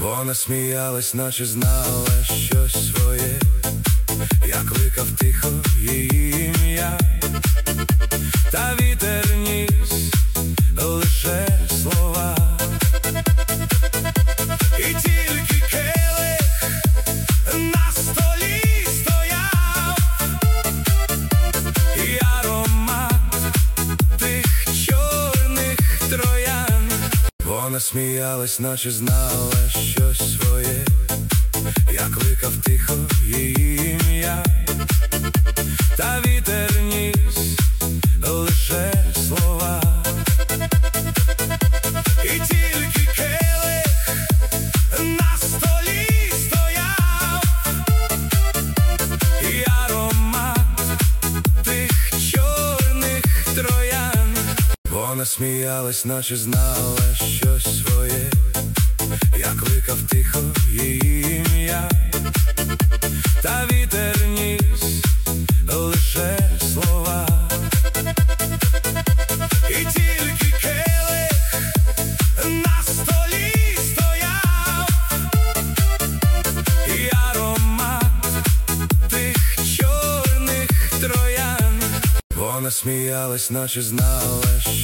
Вона сміялась, наче знала щось своє. Я кликав тихо її ім'я, та вітер ніс лише слова. І тільки келих на столі стояв, і аромат тих чорних троян. Вона сміялась, наче знала щось своє. Я кликав тихо її ім'я, та вітер ніс лише слова. І тільки келих на столі стояв, і аромат тих чорних троян. Вона сміялась, наче знала щось своє. Я кликав тихо її ім'я, та вітер ніс лише слова. І тільки келих на столі стояв, і аромат тих чорних троян. Вона сміялась, наче знала